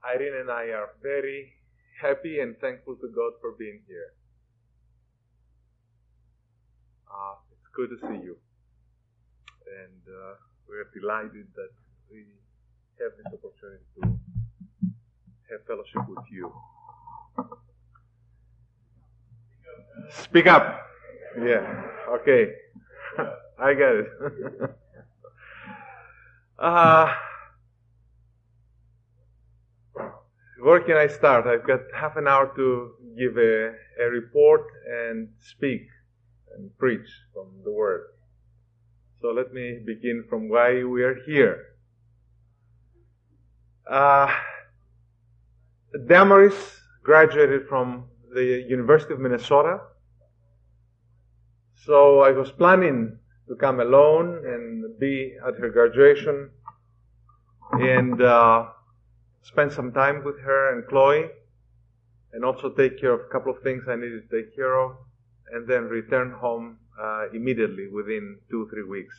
Irene and I are very happy and thankful to God for being here. It's good to see you. And we're delighted that we have this opportunity to have fellowship with you. Speak up. Yeah, okay. I get it. Where can I start? I've got half an hour to give a report and speak and preach from the Word. So let me begin from why we are here. Damaris graduated from the University of Minnesota. So I was planning to come alone and be at her graduation and spend some time with her and Chloe, and also take care of a couple of things I needed to take care of, and then return home immediately within 2-3 weeks.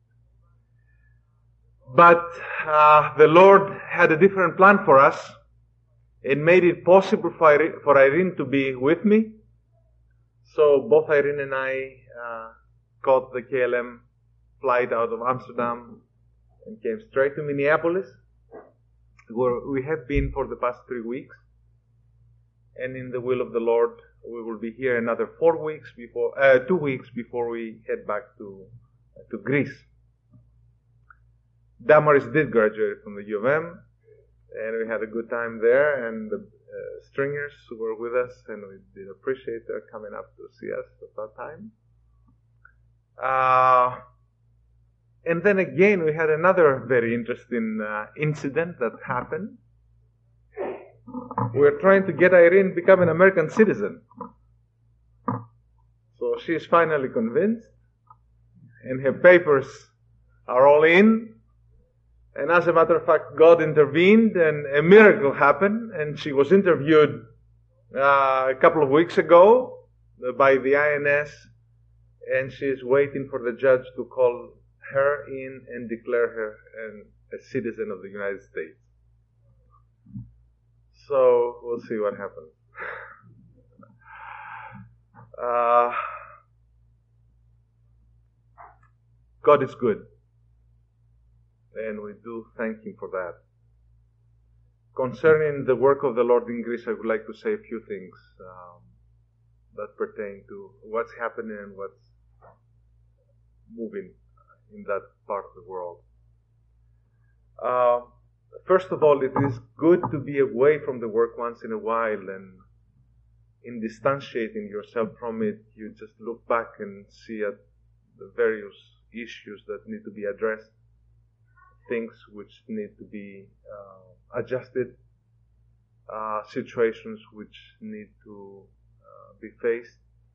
But the Lord had a different plan for us and made it possible for Irene to be with me. So both Irene and I caught the KLM flight out of Amsterdam and came straight to Minneapolis, where we have been for the past 3 weeks. And in the will of the Lord, we will be here another 2 weeks before we head back to Greece. Damaris did graduate from the U of M, and we had a good time there, and the Stringers were with us, and we did appreciate their coming up to see us at that time. And then again, we had another very interesting incident that happened. We were trying to get Irene to become an American citizen. So she is finally convinced, and her papers are all in. And as a matter of fact, God intervened, and a miracle happened, and she was interviewed a couple of weeks ago by the INS, and she is waiting for the judge to call her in and declare her a citizen of the United States. So we'll see what happens. God is good, and we do thank Him for that. Concerning the work of the Lord in Greece, I would like to say a few things that pertain to what's happening and what's moving in that part of the world. First of all, it is good to be away from the work once in a while, and in distantiating yourself from it, you just look back and see at the various issues that need to be addressed, things which need to be adjusted, situations which need to be faced.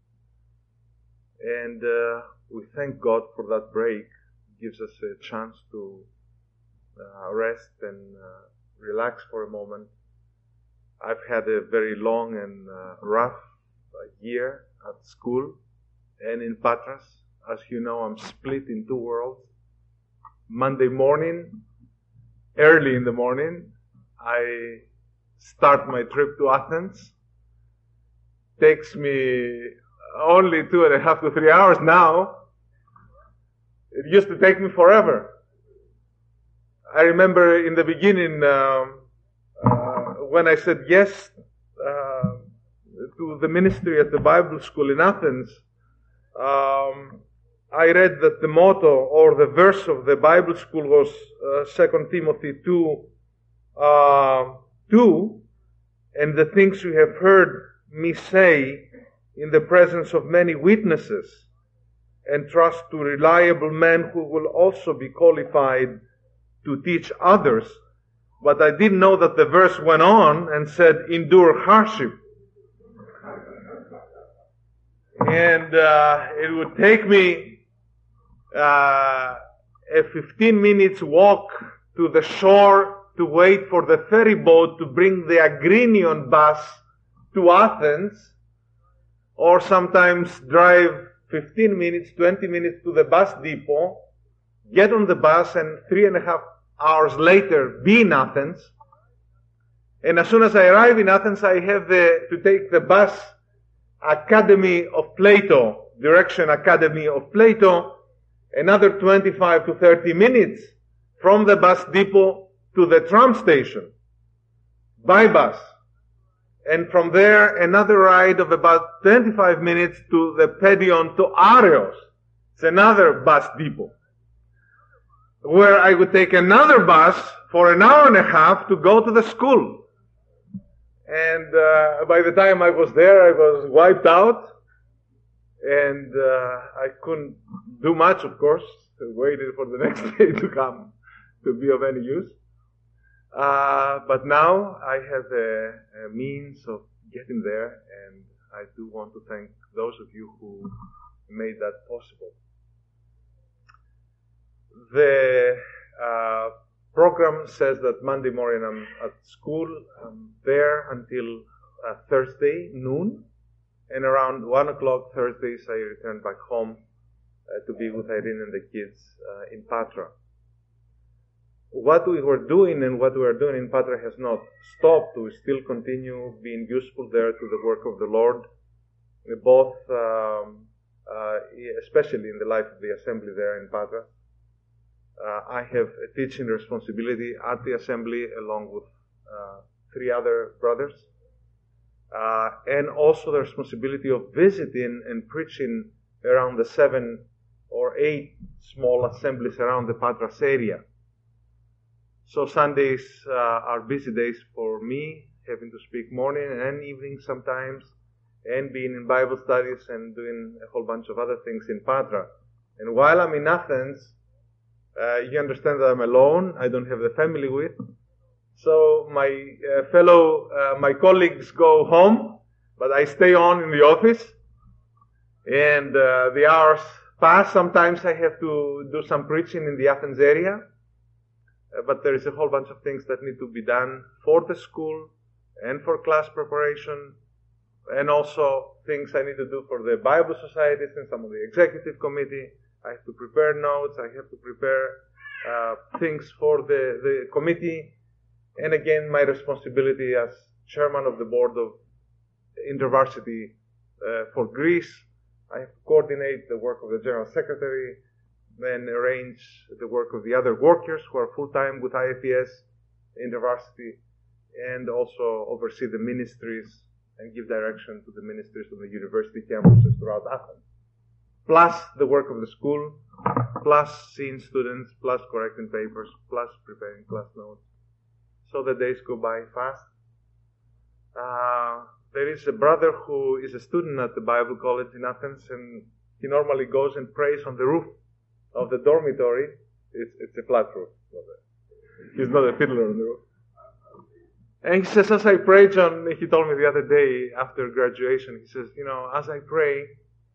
And we thank God for that break. It gives us a chance to rest and relax for a moment. I've had a very long and rough year at school and in Patras. As you know, I'm split in two worlds. Monday morning, early in the morning, I start my trip to Athens. Takes me only 2.5 to 3 hours now. It used to take me forever. I remember in the beginning when I said yes to the ministry at the Bible school in Athens, I read that the motto or the verse of the Bible school was 2 Timothy 2:2, and the things you have heard me say in the presence of many witnesses, and trust to reliable men who will also be qualified to teach others. But I didn't know that the verse went on and said, endure hardship. And it would take me a 15 minutes walk to the shore to wait for the ferry boat to bring the Agrinion bus to Athens, or sometimes drive 15 minutes, 20 minutes to the bus depot, get on the bus, and 3.5 hours later be in Athens. And as soon as I arrive in Athens, I have to take the bus Academy of Plato, direction Academy of Plato, another 25 to 30 minutes from the bus depot to the tram station by bus. And from there, another ride of about 25 minutes to the Pedion to Areos. It's another bus depot, where I would take another bus for an hour and a half to go to the school. And by the time I was there, I was wiped out, and I couldn't do much, of course. I waited for the next day to come to be of any use. But now I have a means of getting there, and I do want to thank those of you who made that possible. The program says that Monday morning I'm at school. I'm there until Thursday noon, and around 1 o'clock Thursdays I return back home to be with Irene and the kids in Patra. What we were doing and what we are doing in Patra has not stopped. We still continue being useful there to the work of the Lord, both especially in the life of the assembly there in Patra. I have a teaching responsibility at the assembly along with 3 other brothers, and also the responsibility of visiting and preaching around the 7 or 8 small assemblies around the Patras area. So Sundays are busy days for me, having to speak morning and evening sometimes, and being in Bible studies and doing a whole bunch of other things in Patra. And while I'm in Athens, you understand that I'm alone. I don't have the family with. So my my colleagues go home, but I stay on in the office. And the hours pass. Sometimes I have to do some preaching in the Athens area. But there is a whole bunch of things that need to be done for the school and for class preparation, and also things I need to do for the Bible societies and some of the executive committee. I have to prepare notes. I have to prepare things for the committee. And again, my responsibility as chairman of the board of InterVarsity for Greece. I have to coordinate the work of the general secretary, then arrange the work of the other workers who are full-time with IFES, InterVarsity, and also oversee the ministries and give direction to the ministries of the university campuses throughout Athens. Plus the work of the school, plus seeing students, plus correcting papers, plus preparing class notes. So the days go by fast. There is a brother who is a student at the Bible College in Athens, and he normally goes and prays on the roof of the dormitory. It's a flat roof. He's not a fiddler on the roof. And he says, as I pray, John, he told me the other day after graduation, he says, as I pray,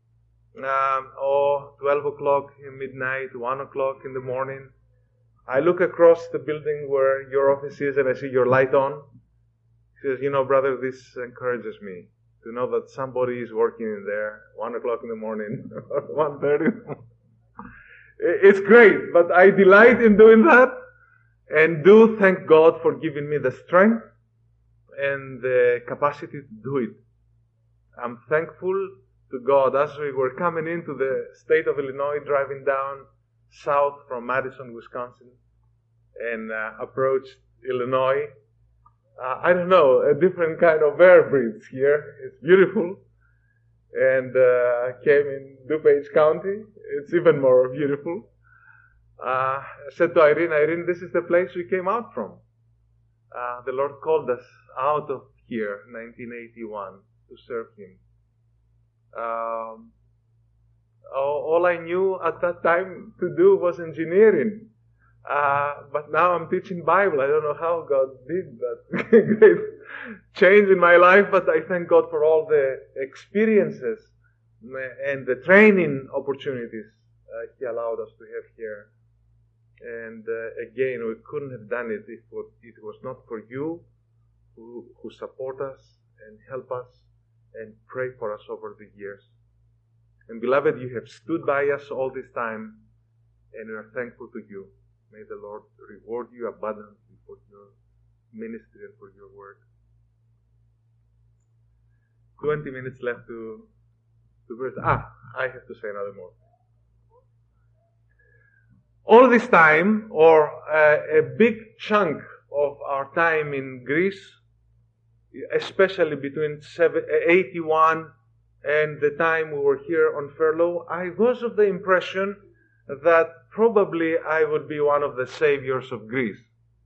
12 o'clock, midnight, 1 o'clock in the morning, I look across the building where your office is and I see your light on. He says, brother, this encourages me to know that somebody is working in there, 1 o'clock in the morning, or 1:30. It's great, but I delight in doing that, and do thank God for giving me the strength and the capacity to do it. I'm thankful to God. As we were coming into the state of Illinois, driving down south from Madison, Wisconsin, and approached Illinois, I don't know, a different kind of air breathes here. It's beautiful. And came in DuPage County. It's even more beautiful. I said to Irene, this is the place we came out from. The Lord called us out of here, 1981, to serve Him. All I knew at that time to do was engineering. But now I'm teaching Bible. I don't know how God did that great change in my life, but I thank God for all the experiences and the training opportunities He allowed us to have here. And again, we couldn't have done it if it was not for you who support us and help us and pray for us over the years. And beloved, you have stood by us all this time, and we are thankful to you. May the Lord reward you abundantly for your ministry and for your work. 20 minutes left to verse. I have to say another more. All this time, or a big chunk of our time in Greece, especially between 81 and the time we were here on furlough, I was of the impression that probably I would be one of the saviors of Greece.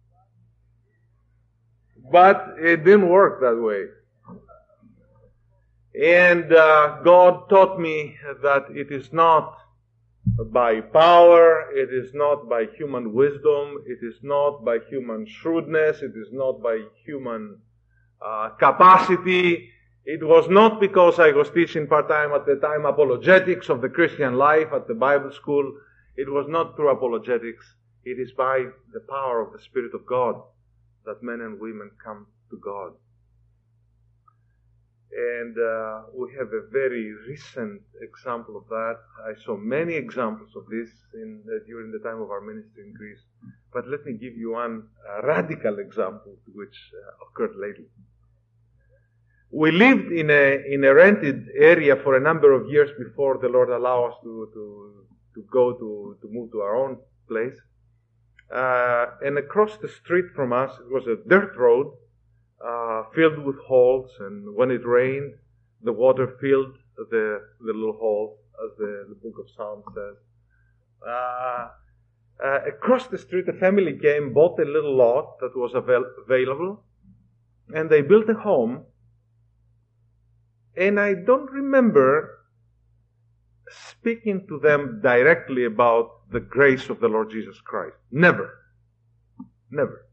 But it didn't work that way. And God taught me that it is not by power, it is not by human wisdom, it is not by human shrewdness, it is not by human capacity. It was not because I was teaching part-time at the time apologetics of the Christian life at the Bible school. It was not through apologetics. It is by the power of the Spirit of God that men and women come to God. And we have a very recent example of that. I saw many examples of this during the time of our ministry in Greece. But let me give you one radical example which occurred lately. We lived in a rented area for a number of years before the Lord allowed us to move to our own place. And across the street from us, it was a dirt road, filled with holes, and when it rained, the water filled the little holes, as the book of Psalms says. Across the street, a family came, bought a little lot that was available, and they built a home. And I don't remember speaking to them directly about the grace of the Lord Jesus Christ. Never. Never.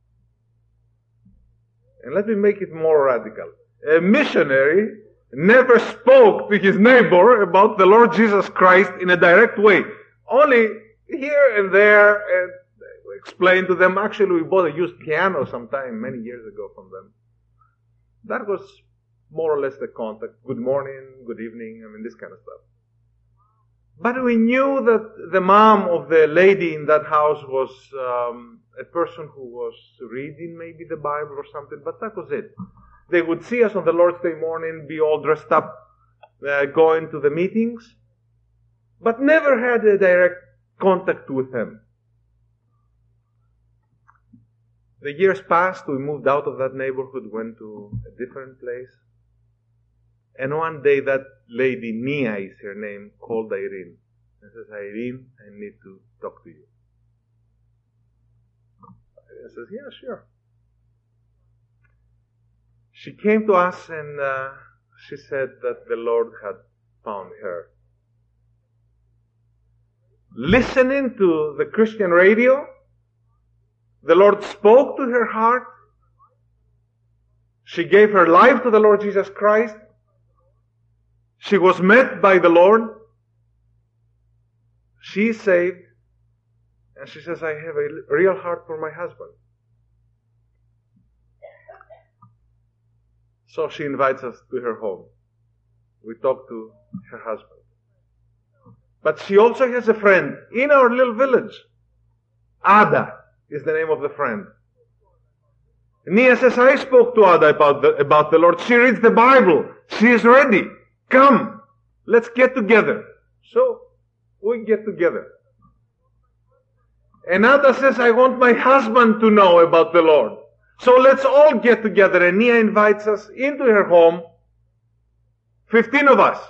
And let me make it more radical. A missionary never spoke to his neighbor about the Lord Jesus Christ in a direct way. Only here and there, and explain to them. Actually, we bought a used piano sometime many years ago from them. That was more or less the contact. Good morning, good evening, this kind of stuff. But we knew that the mom of the lady in that house was a person who was reading maybe the Bible or something, but that was it. They would see us on the Lord's Day morning, be all dressed up, going to the meetings, but never had a direct contact with Him. The years passed, we moved out of that neighborhood, went to a different place. And one day that lady, Nia is her name, called Irene. And says, Irene, I need to talk to you. Irene says, yeah, sure. She came to us and she said that the Lord had found her. Listening to the Christian radio, the Lord spoke to her heart. She gave her life to the Lord Jesus Christ. She was met by the Lord. She is saved. And she says, I have a real heart for my husband. So she invites us to her home. We talk to her husband. But she also has a friend in our little village. Ada is the name of the friend. Nia says, I spoke to Ada about the Lord. She reads the Bible. She is ready. Come, let's get together. So, we get together. And Ada says, I want my husband to know about the Lord. So let's all get together. And Nia invites us into her home. 15 of us.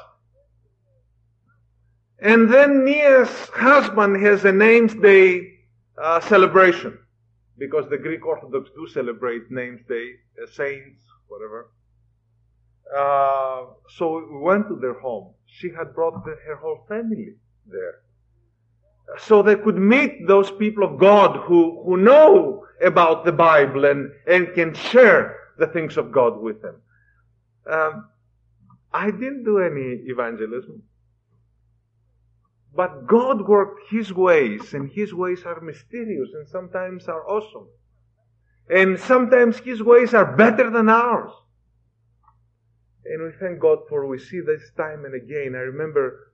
And then Nia's husband has a name's day celebration. Because the Greek Orthodox do celebrate name's day, saints, whatever. So we went to their home. She had brought her whole family there. So they could meet those people of God who know about the Bible and can share the things of God with them. I didn't do any evangelism. But God worked His ways, and His ways are mysterious and sometimes are awesome. And sometimes His ways are better than ours. And we thank God for we see this time and again. I remember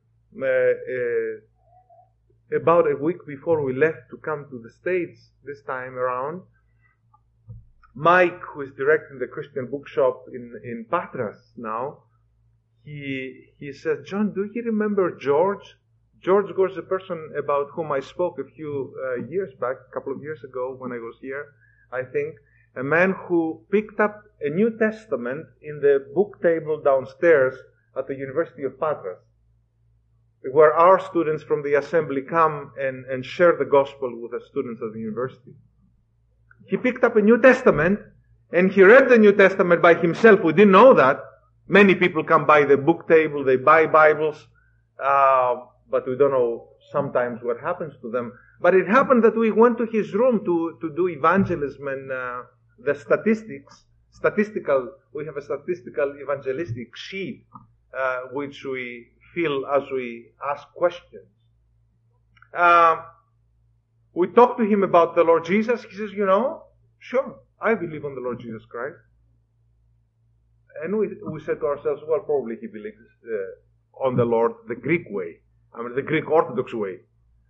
about a week before we left to come to the States this time around, Mike, who is directing the Christian bookshop in Patras now, he says, John, do you remember George? George was the person about whom I spoke a few years back, a couple of years ago when I was here, I think. A man who picked up a New Testament in the book table downstairs at the University of Patras, where our students from the assembly come and share the gospel with the students of the university. He picked up a New Testament and he read the New Testament by himself. We didn't know that. Many people come by the book table, they buy Bibles, but we don't know sometimes what happens to them. But it happened that we went to his room to do evangelism and the we have a statistical evangelistic sheet which we fill as we ask questions. We talked to him about the Lord Jesus. He says, sure, I believe on the Lord Jesus Christ. And we said to ourselves, well, probably he believes on the Lord the Greek way. The Greek Orthodox way.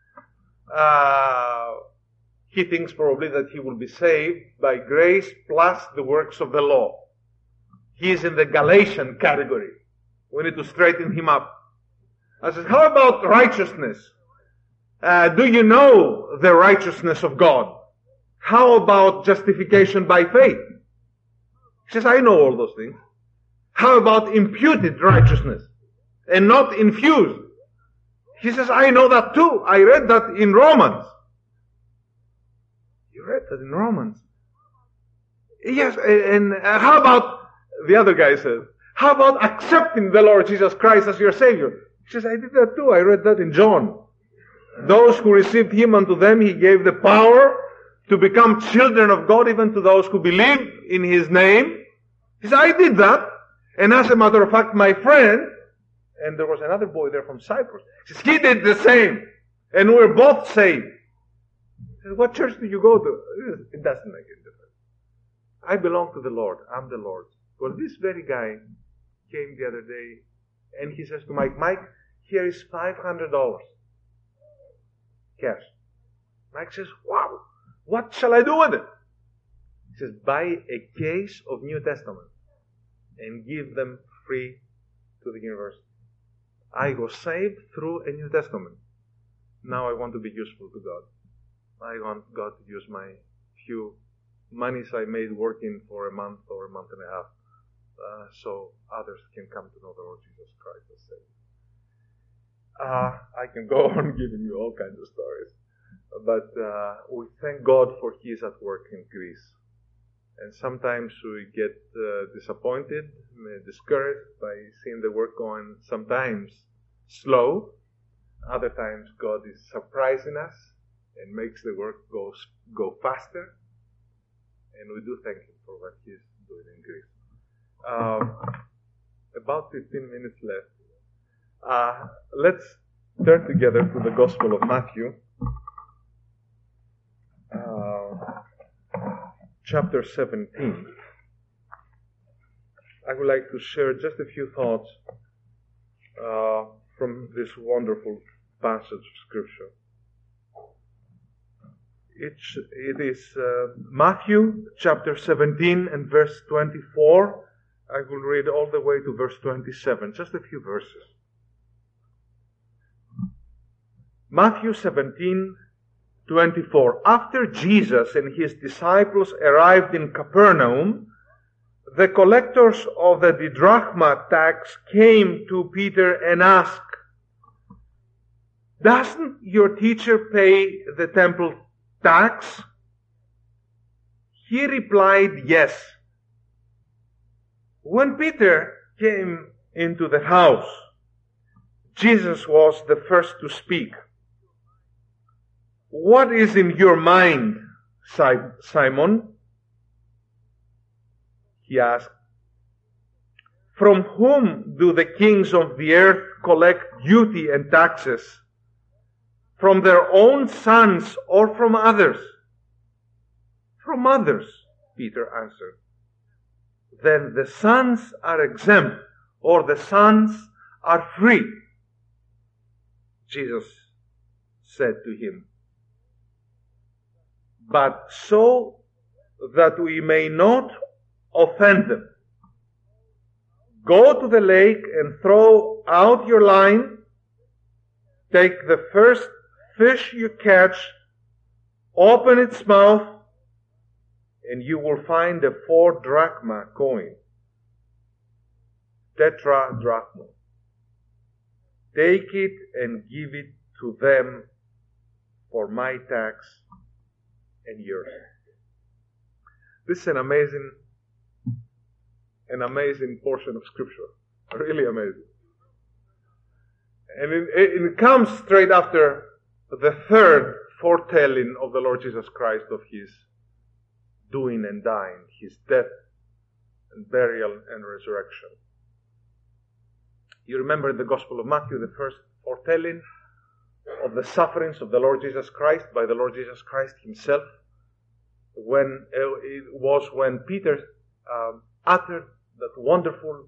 He thinks probably that he will be saved by grace plus the works of the law. He is in the Galatian category. We need to straighten him up. I said, how about righteousness? Do you know the righteousness of God? How about justification by faith? He says, I know all those things. How about imputed righteousness and not infused? He says, I know that too. I read that in Romans. You read that in Romans? Yes, and how about, the other guy says, how about accepting the Lord Jesus Christ as your Savior? He says, I did that too. I read that in John. Those who received Him, unto them He gave the power to become children of God, even to those who believe in His name. He says, I did that. And as a matter of fact, my friend, and there was another boy there from Cyprus, he says, he did the same. And we're both saved. He says, what church do you go to? It doesn't make any difference. I belong to the Lord. I'm the Lord's. Well, this very guy came the other day and he says to Mike, here is $500 cash. Mike says, wow, what shall I do with it? He says, buy a case of New Testament and give them free to the university. I was saved through a New Testament. Now I want to be useful to God. I want God to use my few monies I made working for a month or a month and a half, so others can come to know the Lord Jesus Christ as Savior. I can go on giving you all kinds of stories, but we thank God for He is at work in Greece. And sometimes we get disappointed, discouraged by seeing the work going sometimes slow. Other times God is surprising us and makes the work go faster. And we do thank Him for what He's doing in Greece. About 15 minutes left. Let's turn together to the Gospel of Matthew. Chapter 17. I would like to share just a few thoughts from this wonderful passage of Scripture. It is Matthew chapter 17 and verse 24. I will read all the way to verse 27, just a few verses. Matthew 17:24. After Jesus and His disciples arrived in Capernaum, the collectors of the didrachma tax came to Peter and asked, doesn't your teacher pay the temple tax? He replied, yes. When Peter came into the house, Jesus was the first to speak. What is in your mind, Simon? He asked. From whom do the kings of the earth collect duty and taxes? From their own sons or from others? From others, Peter answered. Then the sons are exempt, or the sons are free. Jesus said to him, but so that we may not offend them. Go to the lake and throw out your line. Take the first fish you catch, open its mouth, and you will find a 4 drachma coin. Tetradrachma. Take it and give it to them for my tax and yours. This is an amazing portion of Scripture. Really amazing. And it comes straight after the third foretelling of the Lord Jesus Christ of His doing and dying, His death and burial and resurrection. You remember in the Gospel of Matthew, the first foretelling of the sufferings of the Lord Jesus Christ by the Lord Jesus Christ Himself, when it was when Peter uttered that wonderful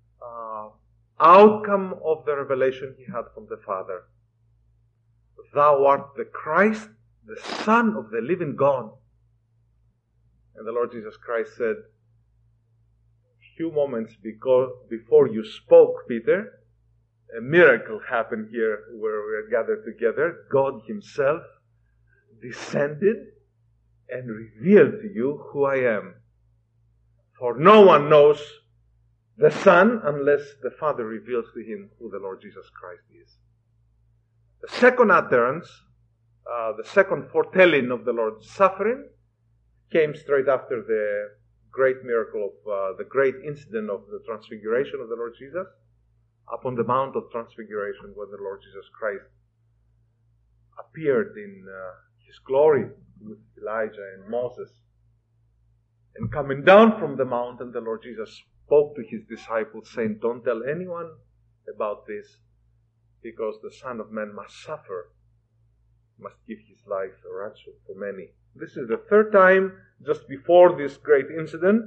outcome of the revelation he had from the Father. Thou art the Christ, the Son of the living God. And the Lord Jesus Christ said, few moments before you spoke, Peter, a miracle happened here where we are gathered together. God Himself descended and revealed to you who I am. For no one knows the Son unless the Father reveals to him who the Lord Jesus Christ is. The second utterance, the second foretelling of the Lord's suffering, came straight after the great miracle of the great incident of the transfiguration of the Lord Jesus, upon the Mount of Transfiguration, when the Lord Jesus Christ appeared in His glory with Elijah and Moses. And coming down from the mountain, the Lord Jesus spoke to His disciples, saying, don't tell anyone about this, because the Son of Man must suffer, must give His life a ransom for many. This is the third time, just before this great incident,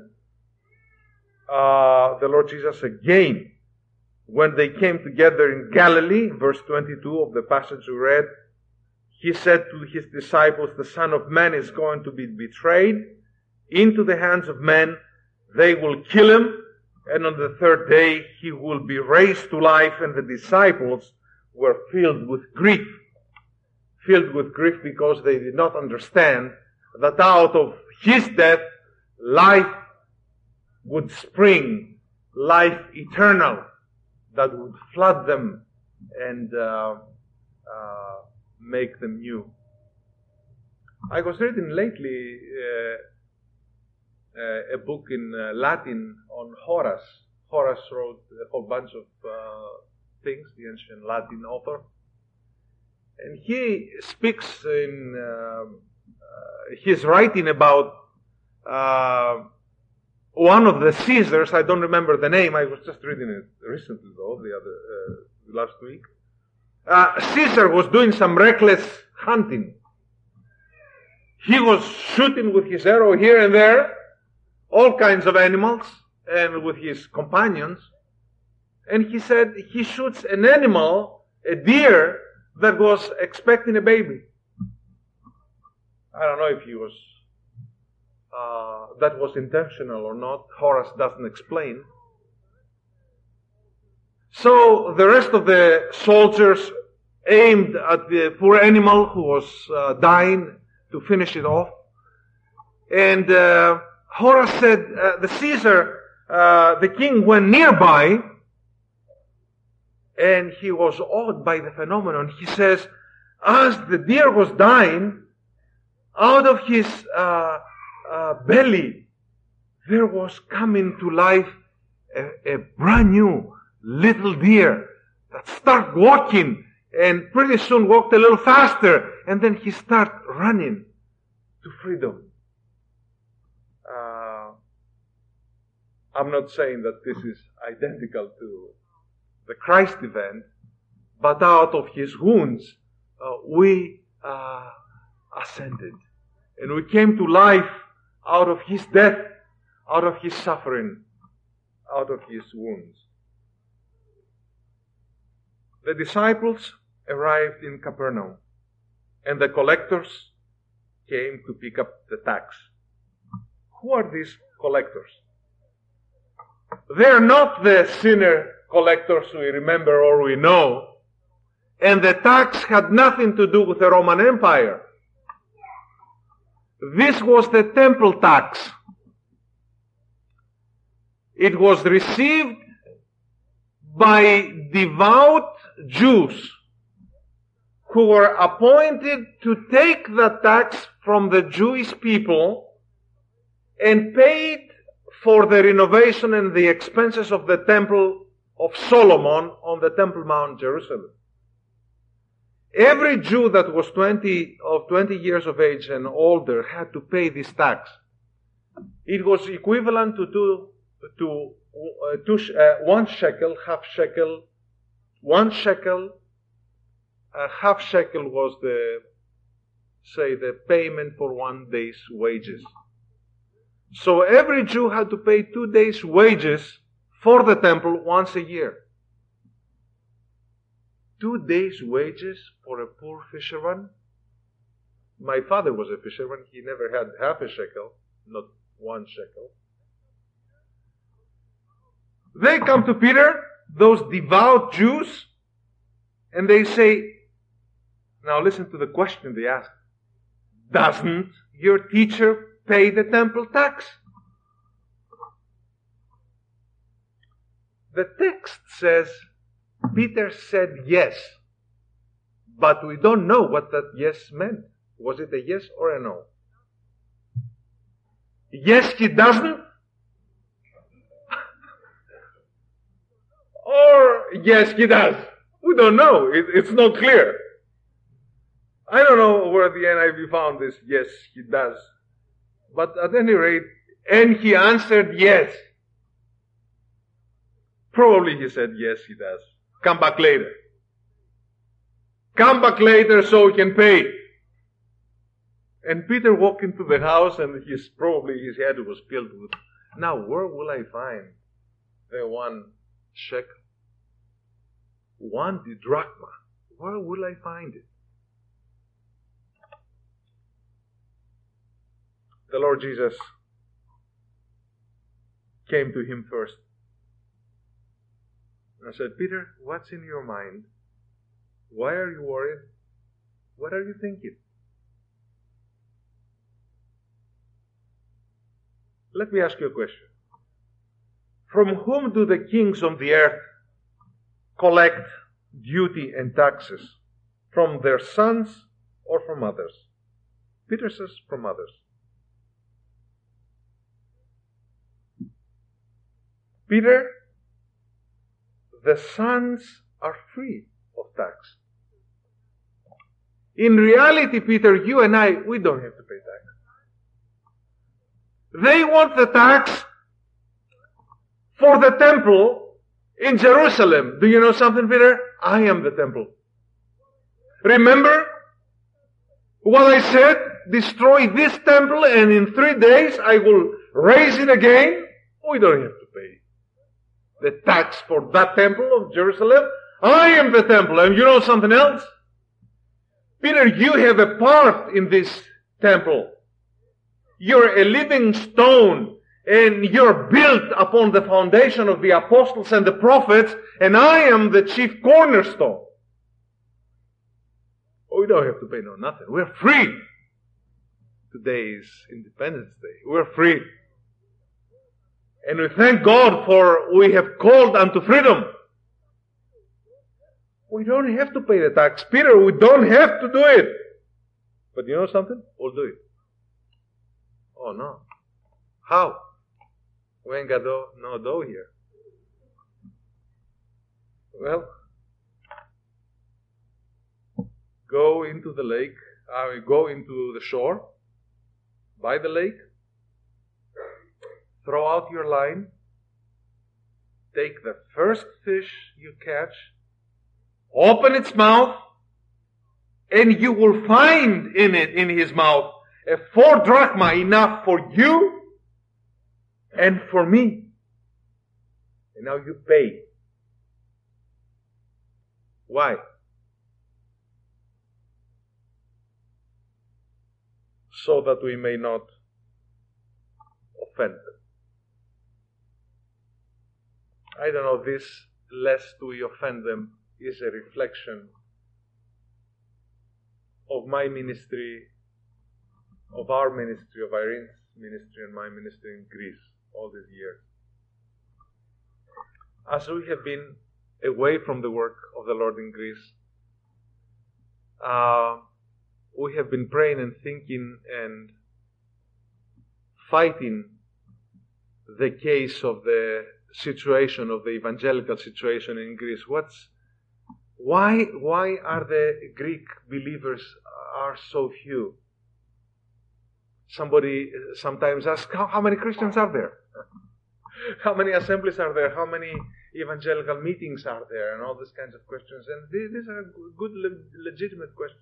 the Lord Jesus again, when they came together in Galilee, verse 22 of the passage we read, He said to His disciples, the Son of Man is going to be betrayed into the hands of men. They will kill Him, and on the third day He will be raised to life. And the disciples were filled with grief. Filled with grief because they did not understand that out of His death, life would spring, life eternal, that would flood them and make them new. I was reading lately a book in Latin on Horace. Horace wrote a whole bunch of things, the ancient Latin author. And he speaks in his writing about one of the Caesars. I don't remember the name. I was just reading it recently, though, last week. Caesar was doing some reckless hunting. He was shooting with his arrow here and there, all kinds of animals, and with his companions. And he said he shoots an animal, a deer, that was expecting a baby. I don't know if he was, that was intentional or not. Horace doesn't explain. So the rest of the soldiers aimed at the poor animal who was dying to finish it off. And Horace said, the Caesar, the king, went nearby, and he was awed by the phenomenon. He says, as the deer was dying, out of his belly, there was coming to life a brand new little deer that started walking, and pretty soon walked a little faster, and then he started running to freedom. I'm not saying that this is identical to the Christ event, but out of His wounds we ascended, and we came to life out of His death, out of His suffering, out of His wounds. The disciples arrived in Capernaum, and the collectors came to pick up the tax. Who are these collectors? They're not the sinner collectors we remember or we know, and the tax had nothing to do with the Roman Empire. This was the temple tax. It was received by devout Jews who were appointed to take the tax from the Jewish people and pay it for the renovation and the expenses of the Temple of Solomon on the Temple Mount, Jerusalem. Every Jew that was 20 years of age and older had to pay this tax. It was equivalent to 1 shekel, half shekel. 1 shekel, half shekel was the payment for 1 day's wages. So every Jew had to pay 2 days' wages for the temple once a year. 2 days' wages for a poor fisherman? My father was a fisherman. He never had half a shekel, not 1 shekel. They come to Peter, those devout Jews, and they say, now listen to the question they ask. Doesn't your teacher pay the temple tax? The text says, Peter said yes, but we don't know what that yes meant. Was it a yes or a no? Yes, he doesn't? Or yes, he does? We don't know. It's not clear. I don't know where the NIV found this yes, he does. But at any rate, and he answered yes. Probably he said yes, he does. Come back later. Come back later so we can pay. And Peter walked into the house and probably his head was filled with, now where will I find the 1 shekel? 1 drachma. Where will I find it? The Lord Jesus came to him first. And I said, Peter, what's in your mind? Why are you worried? What are you thinking? Let me ask you a question. From whom do the kings on the earth collect duty and taxes? From their sons or from others? Peter says from others. Peter, the sons are free of tax. In reality, Peter, you and I, we don't have to pay tax. They want the tax for the temple in Jerusalem. Do you know something, Peter? I am the temple. Remember what I said? Destroy this temple and in 3 days I will raise it again. We don't have to pay the tax for that temple of Jerusalem. I am the temple. And you know something else? Peter, you have a part in this temple. You're a living stone and you're built upon the foundation of the apostles and the prophets, and I am the chief cornerstone. Oh, we don't have to pay nothing. We're free. Today is Independence Day. We're free. And we thank God for we have called unto freedom. We don't have to pay the tax. Peter, we don't have to do it. But you know something? We'll do it. Oh no. How? We ain't got no dough here. Well, go into the lake, go into the shore, by the lake, throw out your line, take the first fish you catch, open its mouth, and you will find in his mouth, a 4 drachma, enough for you and for me. And now you pay. Why? So that we may not offend them. I don't know, this lest we offend them is a reflection of my ministry, of our ministry, of Irene's ministry and my ministry in Greece all these years. As we have been away from the work of the Lord in Greece, we have been praying and thinking and fighting the case of the situation, of the evangelical situation in Greece. Why are the Greek believers are so few? Somebody sometimes asks, how many Christians are there? How many assemblies are there? How many evangelical meetings are there? And all these kinds of questions. And these are good, legitimate questions.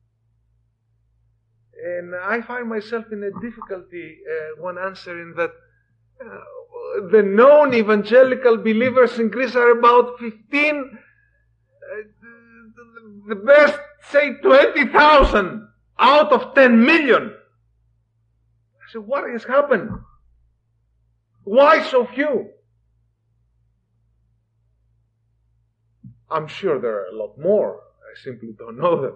And I find myself in a difficulty when answering that the known evangelical believers in Greece are about 15, the best, say 20,000 out of 10 million. I said, what has happened? Why so few? I'm sure there are a lot more. I simply don't know them.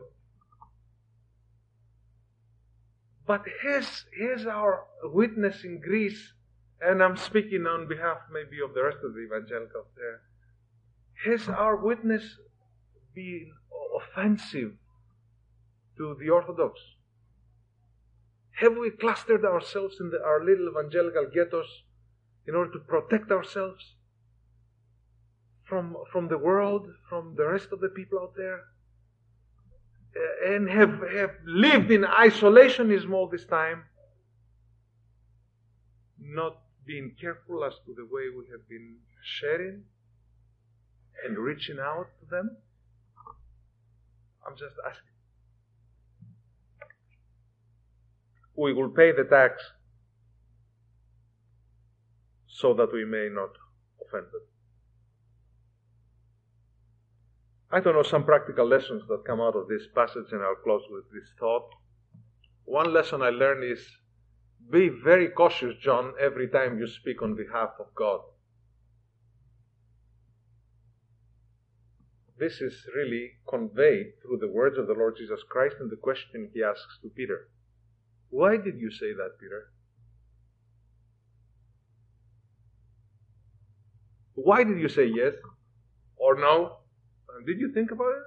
But has our witness in Greece, and I'm speaking on behalf maybe of the rest of the evangelicals there, has our witness been offensive to the Orthodox? Have we clustered ourselves in our little evangelical ghettos in order to protect ourselves from the world, from the rest of the people out there? And have lived in isolationism all this time, not being careful as to the way we have been sharing and reaching out to them? I'm just asking. We will pay the tax so that we may not offend them. I don't know, some practical lessons that come out of this passage, and I'll close with this thought. One lesson I learned is, be very cautious, John, every time you speak on behalf of God. This is really conveyed through the words of the Lord Jesus Christ and the question he asks to Peter. Why did you say that, Peter? Why did you say yes or no? Did you think about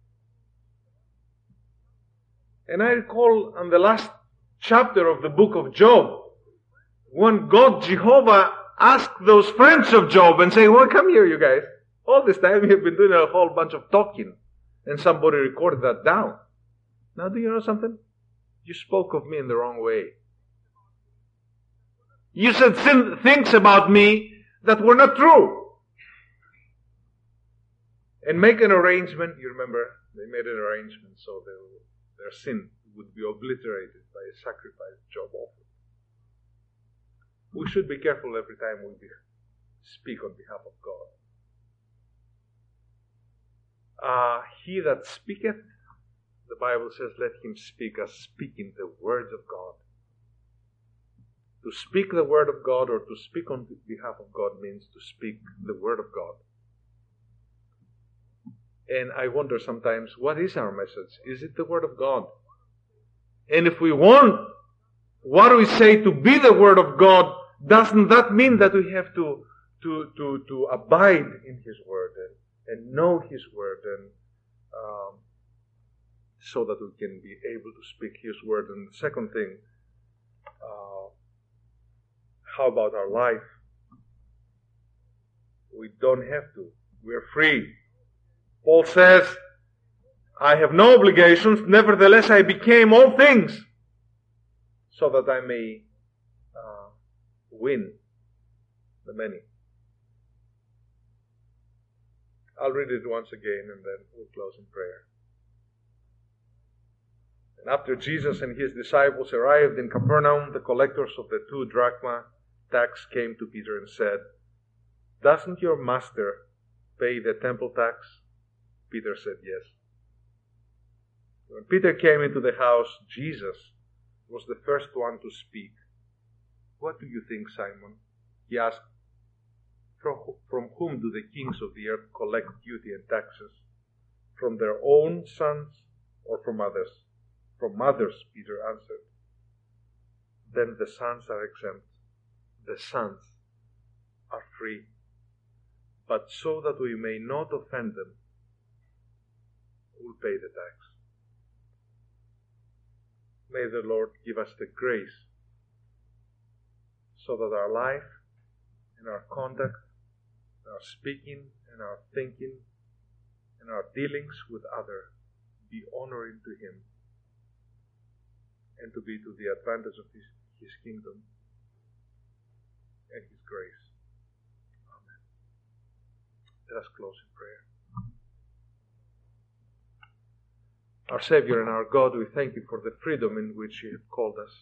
it? And I recall on the last chapter of the book of Job, when God, Jehovah, asked those friends of Job and say, well, come here, you guys. All this time you've been doing a whole bunch of talking. And somebody recorded that down. Now, do you know something? You spoke of me in the wrong way. You said things about me that were not true. And make an arrangement. You remember, they made an arrangement so their sin would be obliterated by a sacrifice Job offered. We should be careful every time we speak on behalf of God. He that speaketh, the Bible says, let him speak as speaking the words of God. To speak the word of God or to speak on behalf of God means to speak the word of God. And I wonder sometimes, what is our message? Is it the Word of God? And if we want what we say to be the Word of God, doesn't that mean that we have to abide in His Word and know His Word, and so that we can be able to speak His Word? And the second thing, how about our life? We don't have to. We're free. Paul says, I have no obligations, nevertheless I became all things, so that I may win the many. I'll read it once again and then we'll close in prayer. And after Jesus and his disciples arrived in Capernaum, the collectors of the 2 drachma tax came to Peter and said, doesn't your master pay the temple tax? Peter said yes. When Peter came into the house, Jesus was the first one to speak. "What do you think, Simon?" He asked, "From whom do the kings of the earth collect duty and taxes? From their own sons or from others?" "From others," Peter answered. "Then the sons are exempt. The sons are free. But so that we may not offend them, we'll pay the tax." May the Lord give us the grace so that our life and our conduct, our speaking and our thinking and our dealings with others be honoring to Him and to be to the advantage of His kingdom and His grace. Amen. Let us close in prayer. Our Savior and our God, we thank You for the freedom in which You have called us.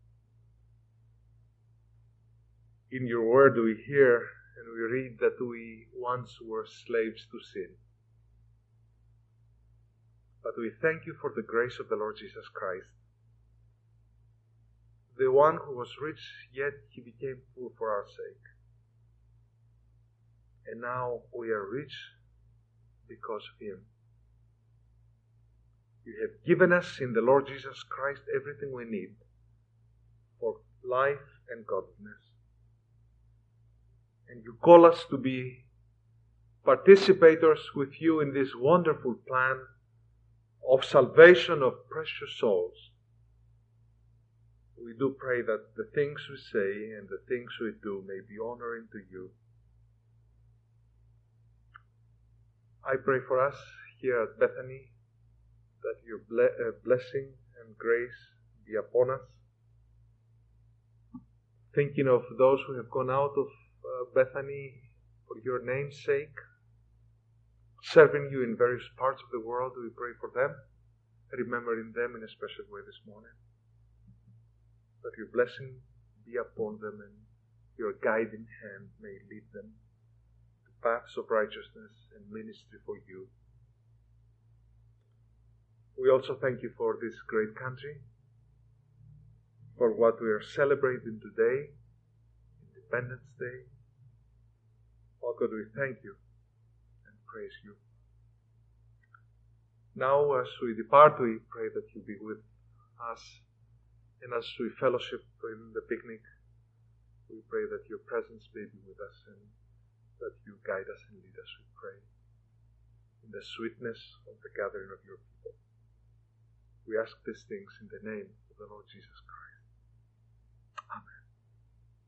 In Your word we hear and we read that we once were slaves to sin. But we thank You for the grace of the Lord Jesus Christ, the one who was rich, yet He became poor for our sake. And now we are rich because of Him. You have given us in the Lord Jesus Christ everything we need for life and godliness. And You call us to be participators with You in this wonderful plan of salvation of precious souls. We do pray that the things we say and the things we do may be honoring to You. I pray for us here at Bethany that Your blessing and grace be upon us. Thinking of those who have gone out of Bethany for Your name's sake, serving You in various parts of the world, we pray for them, remembering them in a special way this morning. That Your blessing be upon them and Your guiding hand may lead them to paths of righteousness and ministry for You. We also thank You for this great country, for what we are celebrating today, Independence Day. Oh God, we thank You and praise You. Now, as we depart, we pray that You be with us, and as we fellowship in the picnic, we pray that Your presence may be with us and that You guide us and lead us, we pray, in the sweetness of the gathering of Your people. We ask these things in the name of the Lord Jesus Christ.